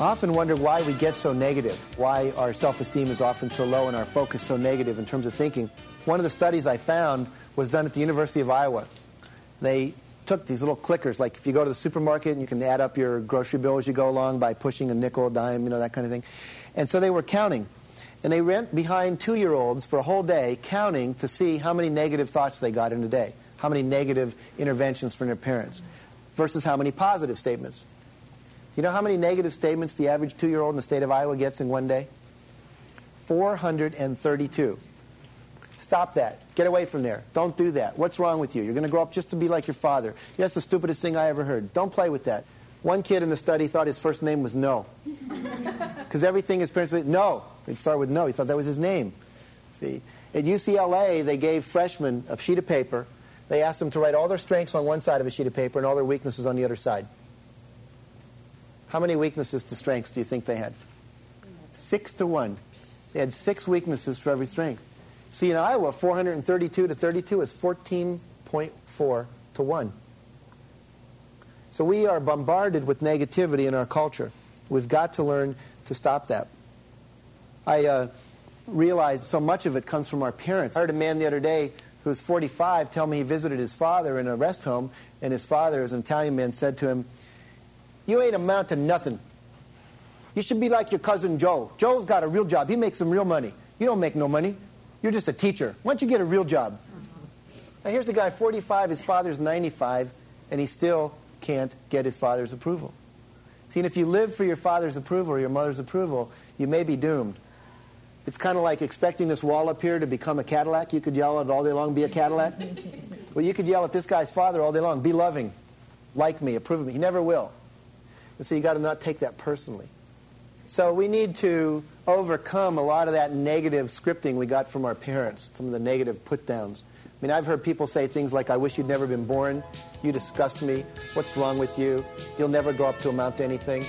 I often wonder why we get so negative, why our self-esteem is often so low and our focus so negative in terms of thinking. One of the studies I found was done at the University of Iowa. They took these little clickers, like if you go to the supermarket and you can add up your grocery bill as you go along by pushing a nickel, a dime, that kind of thing. And so they were counting. And they went behind 2-year-olds for a whole day counting to see how many negative thoughts they got in a day, how many negative interventions from their parents, versus how many positive statements. You know how many negative statements the average 2-year-old in the state of Iowa gets in one day? 432. Stop that. Get away from there. Don't do that. What's wrong with you? You're going to grow up just to be like your father. That's the stupidest thing I ever heard. Don't play with that. One kid in the study thought his first name was No. Because everything his parents said, no. They'd start with No. He thought that was his name. See? At UCLA, they gave freshmen a sheet of paper. They asked them to write all their strengths on one side of a sheet of paper and all their weaknesses on the other side. How many weaknesses to strengths do you think they had? 6 to 1. They had 6 weaknesses for every strength. See, in Iowa, 432 to 32 is 14.4 to 1. So we are bombarded with negativity in our culture. We've got to learn to stop that. I realized so much of it comes from our parents. I heard a man the other day who's 45 tell me he visited his father in a rest home, and his father, as an Italian man, said to him, "You ain't amount to nothing. You should be like your cousin Joe. Joe's got a real job. He makes some real money. You don't make no money. You're just a teacher. Why don't you get a real job?" Now here's a guy, 45, his father's 95, and he still can't get his father's approval. See, and if you live for your father's approval or your mother's approval, you may be doomed. It's kind of like expecting this wall up here to become a Cadillac. You could yell at it all day long, be a Cadillac. Well, you could yell at this guy's father all day long, be loving, like me, approve of me. He never will. And so you got to not take that personally. So we need to overcome a lot of that negative scripting we got from our parents, some of the negative put-downs. I mean, I've heard people say things like, "I wish you'd never been born. You disgust me. What's wrong with you? You'll never grow up to amount to anything."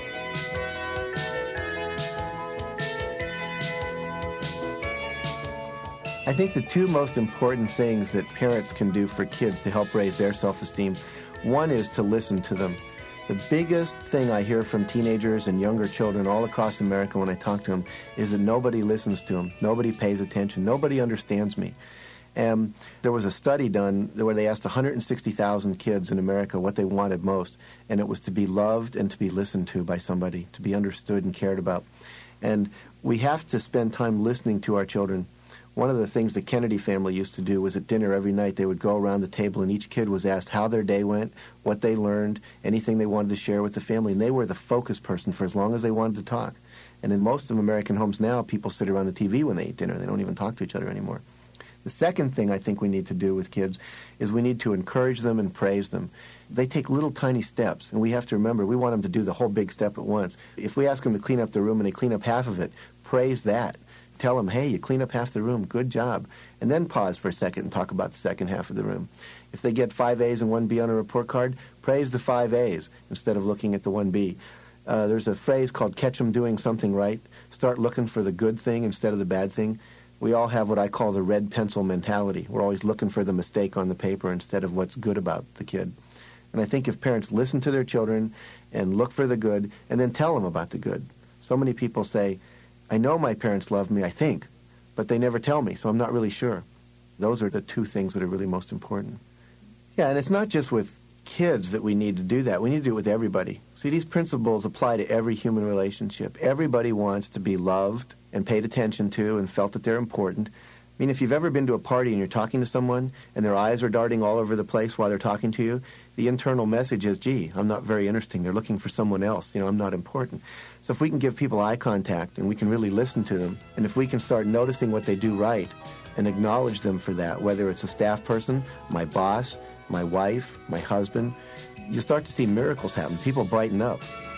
I think the 2 most important things that parents can do for kids to help raise their self-esteem, one is to listen to them. The biggest thing I hear from teenagers and younger children all across America when I talk to them is that nobody listens to them. Nobody pays attention. Nobody understands me. And there was a study done where they asked 160,000 kids in America what they wanted most, and it was to be loved and to be listened to by somebody, to be understood and cared about. And we have to spend time listening to our children. One of the things the Kennedy family used to do was at dinner every night they would go around the table and each kid was asked how their day went, what they learned, anything they wanted to share with the family, and they were the focus person for as long as they wanted to talk. And in most of American homes now, people sit around the TV when they eat dinner. They don't even talk to each other anymore. The second thing I think we need to do with kids is we need to encourage them and praise them. They take little tiny steps, and we have to remember we want them to do the whole big step at once. If we ask them to clean up the room and they clean up half of it, praise that. Tell them, "Hey, you clean up half the room, good job." And then pause for a second and talk about the second half of the room. If they get 5 A's and 1 B on a report card, praise the 5 A's instead of looking at the 1 B. There's a phrase called "catch them doing something right." Start looking for the good thing instead of the bad thing. We all have what I call the red pencil mentality. We're always looking for the mistake on the paper instead of what's good about the kid. And I think if parents listen to their children and look for the good and then tell them about the good. So many people say, "I know my parents love me, I think, but they never tell me, so I'm not really sure." Those are the 2 things that are really most important. Yeah, and it's not just with kids that we need to do that. We need to do it with everybody. See, these principles apply to every human relationship. Everybody wants to be loved and paid attention to and felt that they're important. I mean, if you've ever been to a party and you're talking to someone and their eyes are darting all over the place while they're talking to you, the internal message is, "Gee, I'm not very interesting. They're looking for someone else. I'm not important." So if we can give people eye contact and we can really listen to them, and if we can start noticing what they do right and acknowledge them for that, whether it's a staff person, my boss, my wife, my husband, you start to see miracles happen. People brighten up.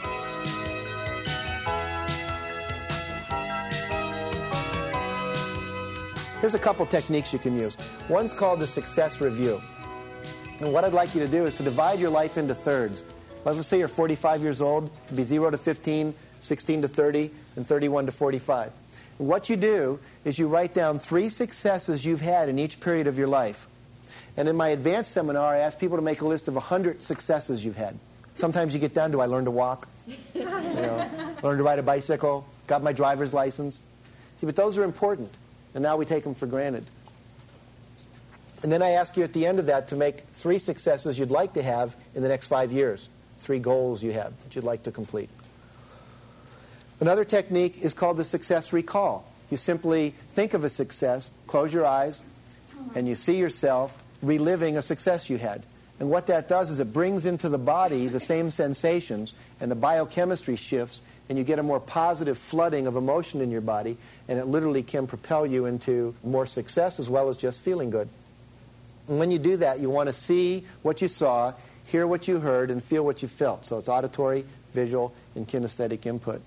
Here's a couple techniques you can use. One's called the success review. And what I'd like you to do is to divide your life into thirds. Let's say you're 45 years old. It'd be 0 to 15, 16 to 30, and 31 to 45. And what you do is you write down 3 successes you've had in each period of your life. And in my advanced seminar, I ask people to make a list of 100 successes you've had. Sometimes you get down to, I learned to walk, learned to ride a bicycle, got my driver's license. See, but those are important, and now we take them for granted. And then I ask you at the end of that to make 3 successes you'd like to have in the next 5 years, 3 goals you have that you'd like to complete. Another technique is called the success recall. You simply think of a success, close your eyes, and you see yourself reliving a success you had. And what that does is it brings into the body the same sensations, and the biochemistry shifts, and you get a more positive flooding of emotion in your body, and it literally can propel you into more success as well as just feeling good. And when you do that, you want to see what you saw, hear what you heard, and feel what you felt. So it's auditory, visual, and kinesthetic input.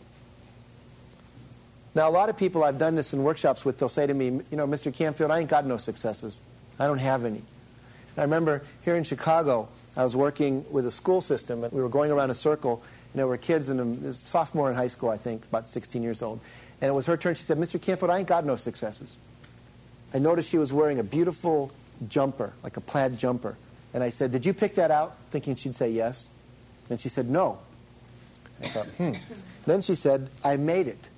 Now, a lot of people I've done this in workshops with, they'll say to me, Mr. Canfield, I ain't got no successes. I don't have any. And I remember here in Chicago, I was working with a school system, and we were going around a circle, and there were kids, a sophomore in high school, I think, about 16 years old. And it was her turn. She said, Mr. Canfield, I ain't got no successes. I noticed she was wearing a beautiful jumper, like a plaid jumper. And I said, did you pick that out? Thinking she'd say yes. And she said, no. I thought, Then she said, I made it.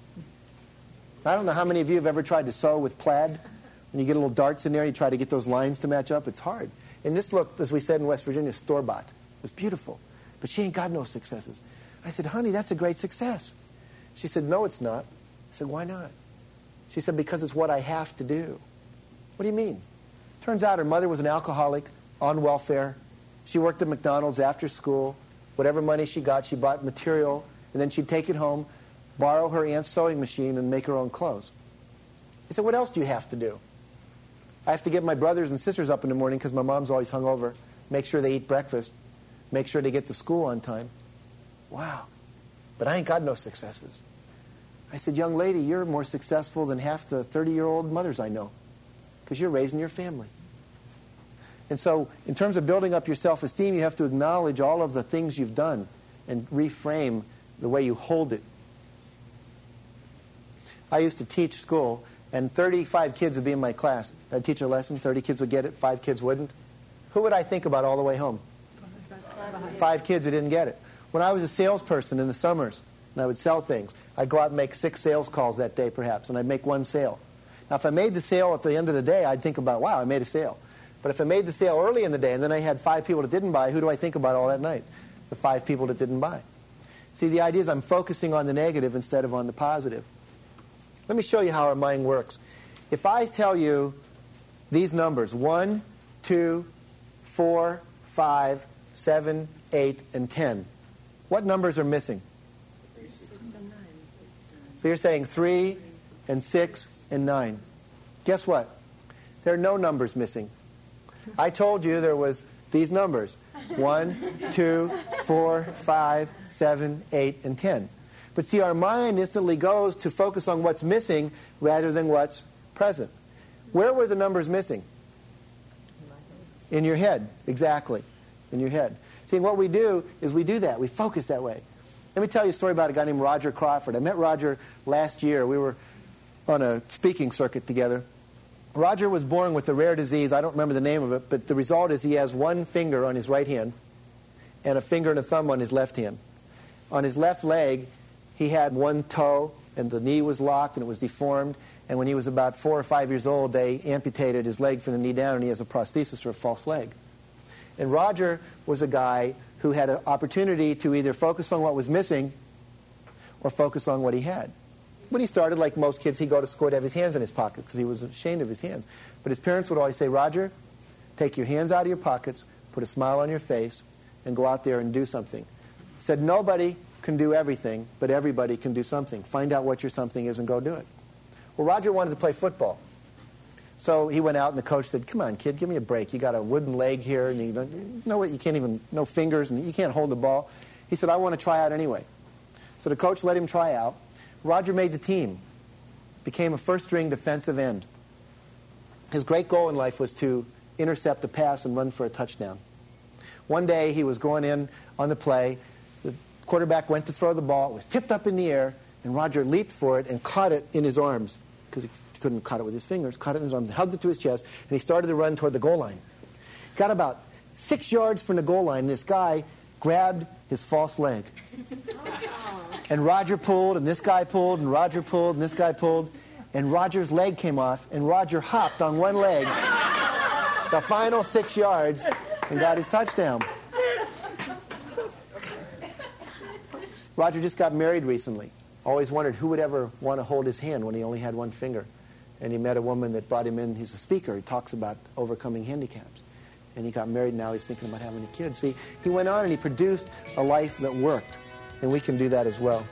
I don't know how many of you have ever tried to sew with plaid. When you get little darts in there, you try to get those lines to match up. It's hard. And this looked, as we said in West Virginia, store-bought. It was beautiful. But she ain't got no successes. I said, honey, that's a great success. She said, no, it's not. I said, why not? She said, because it's what I have to do. What do you mean? Turns out her mother was an alcoholic on welfare. She worked at McDonald's after school. Whatever money she got, she bought material, and then she'd take it home, borrow her aunt's sewing machine, and make her own clothes. I said, what else do you have to do? I have to get my brothers and sisters up in the morning because my mom's always hungover, make sure they eat breakfast, make sure they get to school on time. Wow. But I ain't got no successes. I said, young lady, you're more successful than half the 30-year-old mothers I know because you're raising your family. And so in terms of building up your self-esteem, you have to acknowledge all of the things you've done and reframe the way you hold it. I used to teach school, and 35 kids would be in my class. I'd teach a lesson, 30 kids would get it, 5 kids wouldn't. Who would I think about all the way home? 5 kids who didn't get it. When I was a salesperson in the summers, and I would sell things, I'd go out and make 6 sales calls that day perhaps, and I'd make 1 sale. Now if I made the sale at the end of the day, I'd think about, wow, I made a sale. But if I made the sale early in the day, and then I had 5 people that didn't buy, who do I think about all that night? The 5 people that didn't buy. See, the idea is I'm focusing on the negative instead of on the positive. Let me show you how our mind works. If I tell you these numbers, 1, 2, 4, 5, 7, 8, and 10, what numbers are missing? 6 and 9. So you're saying 3 and 6 and 9. Guess what? There are no numbers missing. I told you there was these numbers, 1, 2, 4, 5, 7, 8, and 10. But see, our mind instantly goes to focus on what's missing rather than what's present. Where were the numbers missing? In your head, exactly, in your head. See, what we do is we do that. We focus that way. Let me tell you a story about a guy named Roger Crawford. I met Roger last year. We were on a speaking circuit together. Roger was born with a rare disease. I don't remember the name of it, but the result is he has 1 finger on his right hand and a finger and a thumb on his left hand. On his left leg, he had 1 toe, and the knee was locked, and it was deformed. And when he was about 4 or 5 years old, they amputated his leg from the knee down, and he has a prosthesis or a false leg. And Roger was a guy who had an opportunity to either focus on what was missing or focus on what he had. When he started, like most kids, he'd go to school to have his hands in his pocket because he was ashamed of his hand. But his parents would always say, Roger, take your hands out of your pockets, put a smile on your face, and go out there and do something. He said, nobody can do everything, but everybody can do something. Find out what your something is and go do it. Well, Roger wanted to play football. So he went out and the coach said, come on, kid, give me a break. You got a wooden leg here, and you know what, you can't even, no fingers, and you can't hold the ball. He said, I want to try out anyway. So the coach let him try out. Roger made the team, became a first-string defensive end. His great goal in life was to intercept a pass and run for a touchdown. One day he was going in on the play. The quarterback went to throw the ball. It was tipped up in the air, and Roger leaped for it and caught it in his arms because he couldn't cut it with his fingers, caught it in his arms, hugged it to his chest, and he started to run toward the goal line. Got about 6 yards from the goal line, and this guy grabbed his false leg. And Roger pulled, and this guy pulled, and Roger pulled, and this guy pulled, and Roger's leg came off, and Roger hopped on one leg the final 6 yards and got his touchdown. Roger just got married recently. Always wondered who would ever want to hold his hand when he only had one finger. And he met a woman that brought him in. He's a speaker. He talks about overcoming handicaps. And he got married, and now he's thinking about having a kid. See, he went on and he produced a life that worked. And we can do that as well.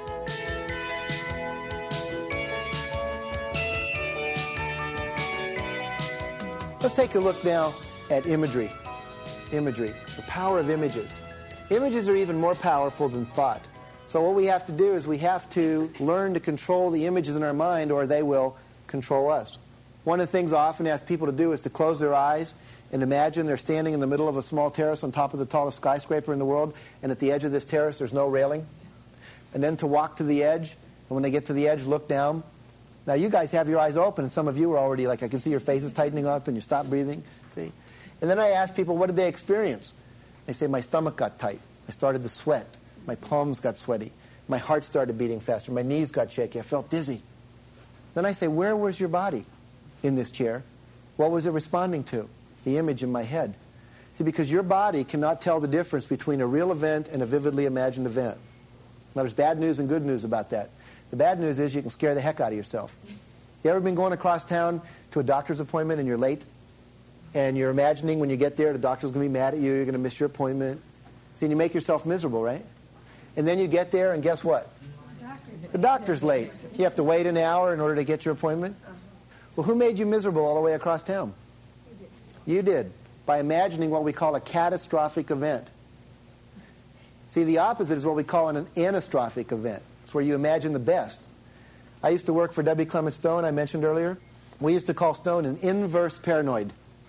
Let's take a look now at imagery. Imagery, the power of images. Images are even more powerful than thought. So what we have to do is we have to learn to control the images in our mind, or they will control us. One of the things I often ask people to do is to close their eyes and imagine they're standing in the middle of a small terrace on top of the tallest skyscraper in the world, and at the edge of this terrace there's no railing. And then to walk to the edge, and when they get to the edge, look down. Now you guys have your eyes open, and some of you are already, like, I can see your faces tightening up, and you stop breathing. See? And then I ask people, what did they experience? They say, my stomach got tight. I started to sweat. My palms got sweaty. My heart started beating faster. My knees got shaky. I felt dizzy. Then I say, where was your body in this chair? What was it responding to? The image in my head. See, because your body cannot tell the difference between a real event and a vividly imagined event. Now, there's bad news and good news about that. The bad news is you can scare the heck out of yourself. You ever been going across town to a doctor's appointment and you're late? And you're imagining when you get there the doctor's going to be mad at you, you're going to miss your appointment. See, and you make yourself miserable, right? And then you get there, and guess what? The doctor's late. You have to wait an hour in order to get your appointment. Well, who made you miserable all the way across town? You did, by imagining what we call a catastrophic event. See, the opposite is what we call an anastrophic event. It's where you imagine the best. I used to work for W. Clement Stone, I mentioned earlier. We used to call Stone an inverse paranoid.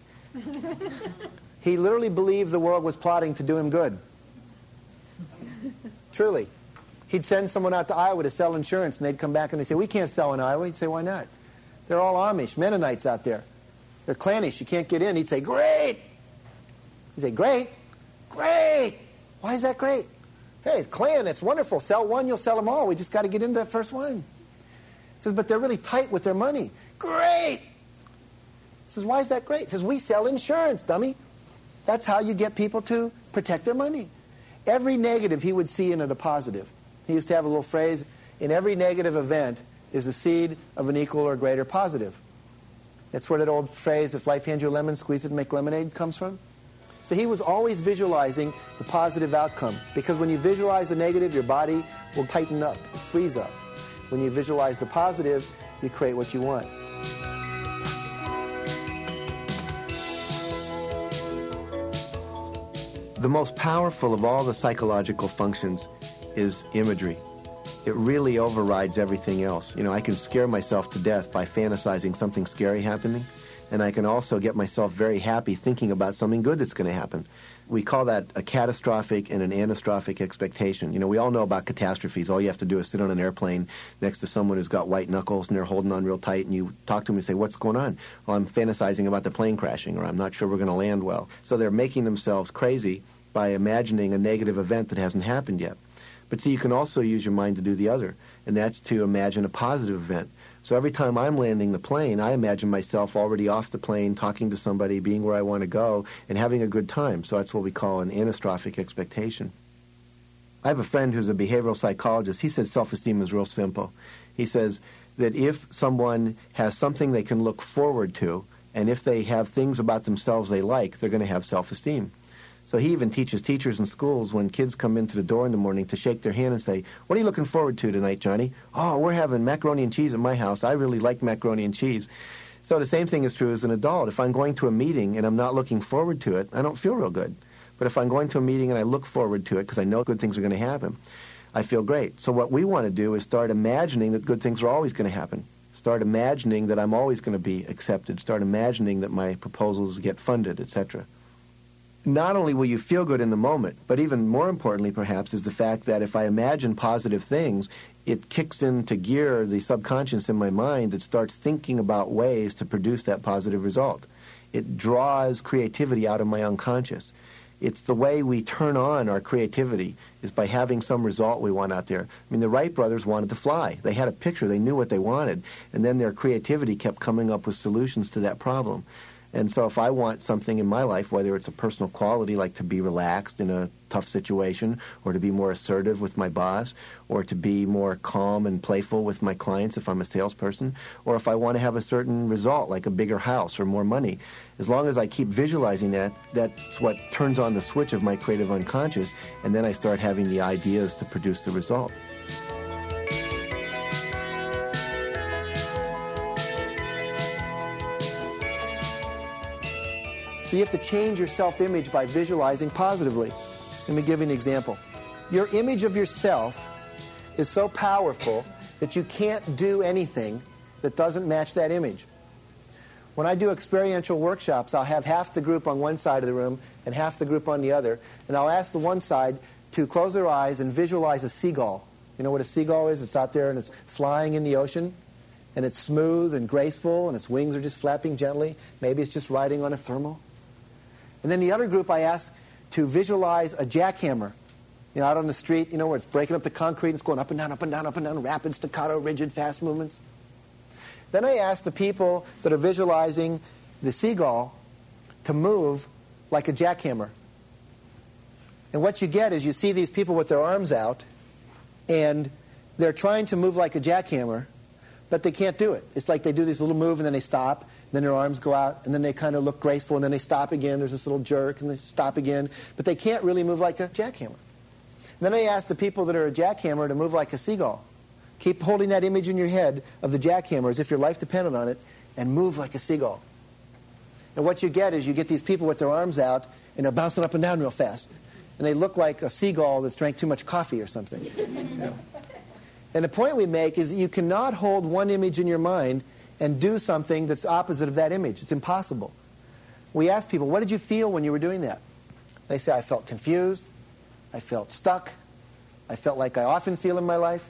He literally believed the world was plotting to do him good. Truly. He'd send someone out to Iowa to sell insurance, and they'd come back and they'd say, we can't sell in Iowa. He'd say, why not? They're all Amish, Mennonites out there. They're clannish. You can't get in. He'd say, great. He'd say, great? Great. Why is that great? Hey, it's Klan. It's wonderful. Sell one, you'll sell them all. We just got to get into that first one. He says, but they're really tight with their money. Great. He says, why is that great? He says, we sell insurance, dummy. That's how you get people to protect their money. Every negative he would see in it a positive. He used to have a little phrase, in every negative event is the seed of an equal or greater positive. That's where that old phrase, if life hands you a lemon, squeeze it and make lemonade, comes from. So he was always visualizing the positive outcome. Because when you visualize the negative, your body will tighten up, freeze up. When you visualize the positive, you create what you want. The most powerful of all the psychological functions is imagery. It really overrides everything else. You know, I can scare myself to death by fantasizing something scary happening, and I can also get myself very happy thinking about something good that's going to happen. We call that a catastrophic and an anastrophic expectation. You know, we all know about catastrophes. All you have to do is sit on an airplane next to someone who's got white knuckles and they're holding on real tight, and you talk to them and say, what's going on? Well, I'm fantasizing about the plane crashing, or I'm not sure we're going to land well. So they're making themselves crazy by imagining a negative event that hasn't happened yet. But see, you can also use your mind to do the other, and that's to imagine a positive event. So every time I'm landing the plane, I imagine myself already off the plane, talking to somebody, being where I want to go, and having a good time. So that's what we call an anastrophic expectation. I have a friend who's a behavioral psychologist. He says self-esteem is real simple. He says that if someone has something they can look forward to, and if they have things about themselves they like, they're going to have self-esteem. So he even teaches teachers in schools when kids come into the door in the morning to shake their hand and say, what are you looking forward to tonight, Johnny? Oh, we're having macaroni and cheese at my house. I really like macaroni and cheese. So the same thing is true as an adult. If I'm going to a meeting and I'm not looking forward to it, I don't feel real good. But if I'm going to a meeting and I look forward to it because I know good things are going to happen, I feel great. So what we want to do is start imagining that good things are always going to happen. Start imagining that I'm always going to be accepted. Start imagining that my proposals get funded, etc. Not only will you feel good in the moment, but even more importantly, perhaps, is the fact that if I imagine positive things, it kicks into gear the subconscious in my mind that starts thinking about ways to produce that positive result. It draws creativity out of my unconscious. It's the way we turn on our creativity is by having some result we want out there. I mean, the Wright brothers wanted to fly. They had a picture. They knew what they wanted. And then their creativity kept coming up with solutions to that problem. And so if I want something in my life, whether it's a personal quality like to be relaxed in a tough situation, or to be more assertive with my boss, or to be more calm and playful with my clients if I'm a salesperson, or if I want to have a certain result like a bigger house or more money, as long as I keep visualizing that, that's what turns on the switch of my creative unconscious, and then I start having the ideas to produce the result. So you have to change your self-image by visualizing positively. Let me give you an example. Your image of yourself is so powerful that you can't do anything that doesn't match that image. When I do experiential workshops, I'll have half the group on one side of the room and half the group on the other, and I'll ask the one side to close their eyes and visualize a seagull. You know what a seagull is? It's out there and it's flying in the ocean, and it's smooth and graceful, and its wings are just flapping gently. Maybe it's just riding on a thermal. And then the other group I ask to visualize a jackhammer. You know, out on the street, you know, where it's breaking up the concrete and it's going up and down, up and down, up and down, rapid, staccato, rigid, fast movements. Then I ask the people that are visualizing the seagull to move like a jackhammer. And what you get is you see these people with their arms out, and they're trying to move like a jackhammer, but they can't do it. It's like they do this little move and then they stop. Then their arms go out, and then they kind of look graceful, and then they stop again. There's this little jerk, and they stop again. But they can't really move like a jackhammer. And then I ask the people that are a jackhammer to move like a seagull. Keep holding that image in your head of the jackhammer as if your life depended on it, and move like a seagull. And what you get is you get these people with their arms out, and they're bouncing up and down real fast. And they look like a seagull that's drank too much coffee or something. You know? And the point we make is that you cannot hold one image in your mind and do something that's opposite of that image. It's impossible. We ask people, what did you feel when you were doing that? They say, I felt confused. I felt stuck. I felt like I often feel in my life.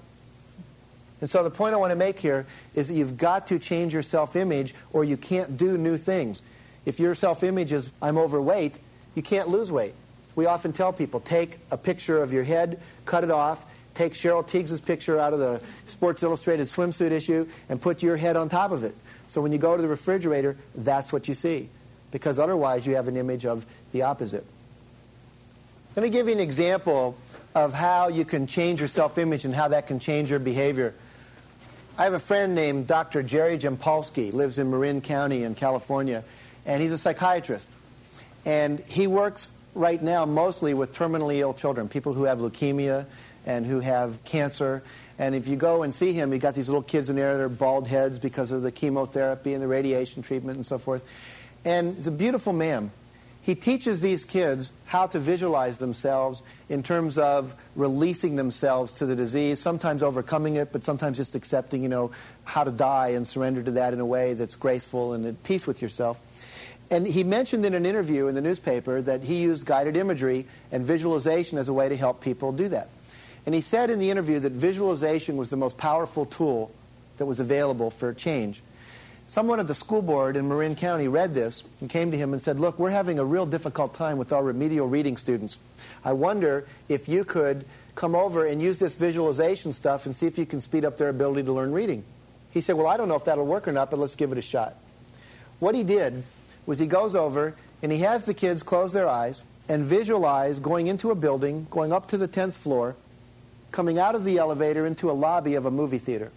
And so the point I want to make here is that you've got to change your self-image or you can't do new things. If your self-image is, I'm overweight, you can't lose weight. We often tell people, take a picture of your head, cut it off, take Cheryl Tiegs' picture out of the Sports Illustrated swimsuit issue and put your head on top of it. So when you go to the refrigerator, that's what you see. Because otherwise you have an image of the opposite. Let me give you an example of how you can change your self-image and how that can change your behavior. I have a friend named Dr. Jerry Jampolsky, lives in Marin County in California, and he's a psychiatrist. And he works right now mostly with terminally ill children, people who have leukemia and who have cancer. And if you go and see him, you've got these little kids in there, they're bald heads because of the chemotherapy and the radiation treatment and so forth. And he's a beautiful man. He teaches these kids how to visualize themselves in terms of releasing themselves to the disease, sometimes overcoming it, but sometimes just accepting, you know, how to die and surrender to that in a way that's graceful and at peace with yourself. And he mentioned in an interview in the newspaper that he used guided imagery and visualization as a way to help people do that. And he said in the interview that visualization was the most powerful tool that was available for change. Someone at the school board in Marin County read this and came to him and said, look, we're having a real difficult time with our remedial reading students. I wonder if you could come over and use this visualization stuff and see if you can speed up their ability to learn reading. He said, well, I don't know if that'll work or not, but let's give it a shot. What he did was he goes over and he has the kids close their eyes and visualize going into a building, going up to the 10th floor, coming out of the elevator into a lobby of a movie theater.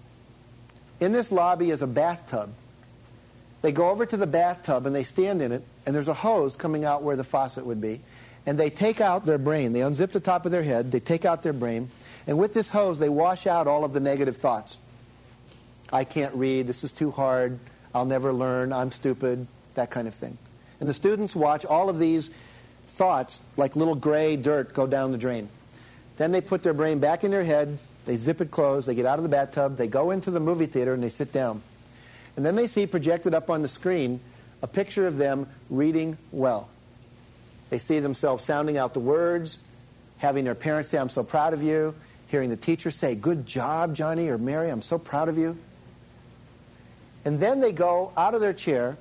In this lobby is a bathtub. They go over to the bathtub and they stand in it, and there's a hose coming out where the faucet would be. And they take out their brain. They unzip the top of their head. They take out their brain. And with this hose, they wash out all of the negative thoughts. I can't read. This is too hard. I'll never learn. I'm stupid. That kind of thing. And the students watch all of these thoughts like little gray dirt go down the drain. Then they put their brain back in their head. They zip it closed. They get out of the bathtub. They go into the movie theater and they sit down. And then they see projected up on the screen a picture of them reading well. They see themselves sounding out the words, having their parents say, I'm so proud of you, hearing the teacher say, good job, Johnny or Mary, I'm so proud of you. And then they go out of their chair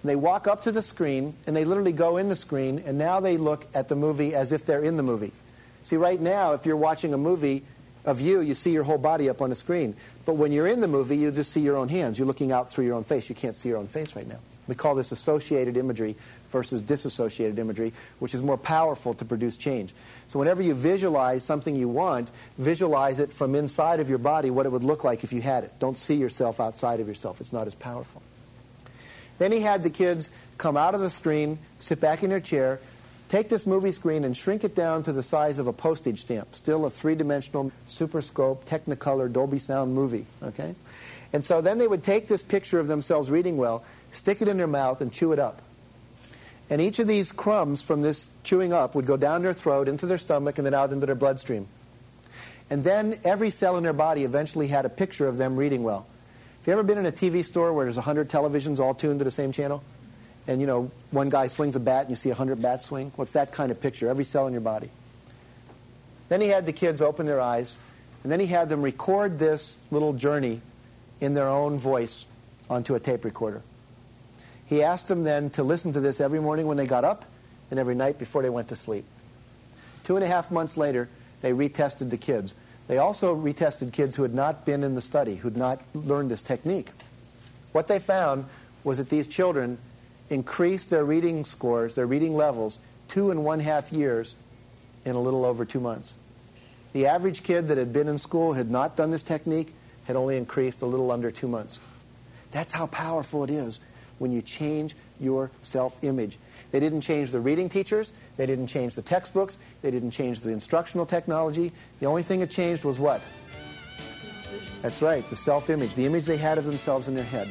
They walk up to the screen, and they literally go in the screen, and now they look at the movie as if they're in the movie. See, right now, if you're watching a movie of you see your whole body up on the screen. But when you're in the movie, you just see your own hands. You're looking out through your own face. You can't see your own face right now. We call this associated imagery versus disassociated imagery, which is more powerful to produce change. So whenever you visualize something you want, visualize it from inside of your body, what it would look like if you had it. Don't see yourself outside of yourself. It's not as powerful. Then he had the kids come out of the screen, sit back in their chair, take this movie screen and shrink it down to the size of a postage stamp, still a three-dimensional Super Scope, Technicolor, Dolby Sound movie, okay? And so then they would take this picture of themselves reading well, stick it in their mouth, and chew it up. And each of these crumbs from this chewing up would go down their throat, into their stomach, and then out into their bloodstream. And then every cell in their body eventually had a picture of them reading well. Have you ever been in a TV store where there's 100 televisions all tuned to the same channel? And, you know, one guy swings a bat and you see 100 bats swing? What's that kind of picture? Every cell in your body. Then he had the kids open their eyes, and then he had them record this little journey in their own voice onto a tape recorder. He asked them then to listen to this every morning when they got up and every night before they went to sleep. 2.5 months later, they retested the kids. They also retested kids who had not been in the study, who had not learned this technique. What they found was that these children increased their reading scores, their reading levels, 2.5 years in a little over 2 months. The average kid that had been in school, had not done this technique, had only increased a little under 2 months. That's how powerful it is when you change your self-image. They didn't change the reading teachers, they didn't change the textbooks, they didn't change the instructional technology. The only thing that changed was what? That's right, the self-image, the image they had of themselves in their head.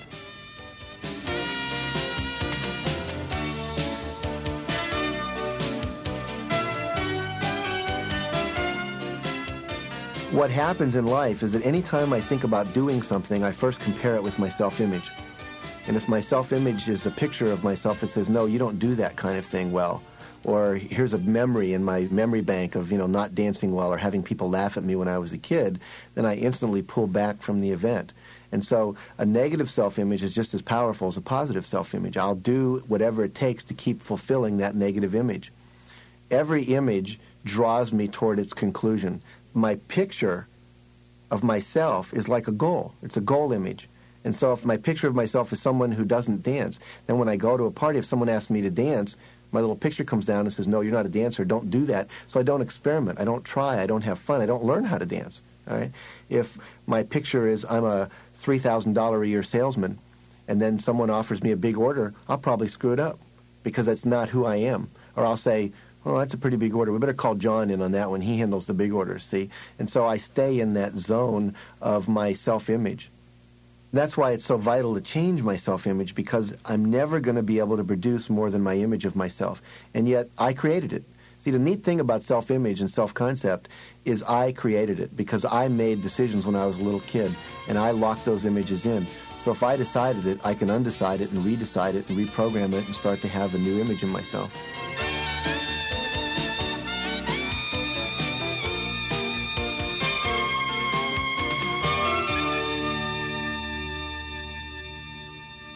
What happens in life is that any time I think about doing something, I first compare it with my self-image. And if my self-image is the picture of myself that says, no, you don't do that kind of thing well, or here's a memory in my memory bank of, not dancing well or having people laugh at me when I was a kid, then I instantly pull back from the event. And so a negative self-image is just as powerful as a positive self-image. I'll do whatever it takes to keep fulfilling that negative image. Every image draws me toward its conclusion. My picture of myself is like a goal. It's a goal image. And so if my picture of myself is someone who doesn't dance, then when I go to a party, if someone asks me to dance, my little picture comes down and says, no, you're not a dancer, don't do that. So I don't experiment, I don't try, I don't have fun, I don't learn how to dance. All right? If my picture is I'm a $3,000 a year salesman, and then someone offers me a big order, I'll probably screw it up because that's not who I am. Or I'll say, oh, that's a pretty big order. We better call John in on that one. He handles the big orders, see? And so I stay in that zone of my self-image. That's why it's so vital to change my self-image, because I'm never going to be able to produce more than my image of myself. And yet, I created it. See, the neat thing about self-image and self-concept is I created it, because I made decisions when I was a little kid, and I locked those images in. So if I decided it, I can undecide it and redecide it and reprogram it and start to have a new image of myself.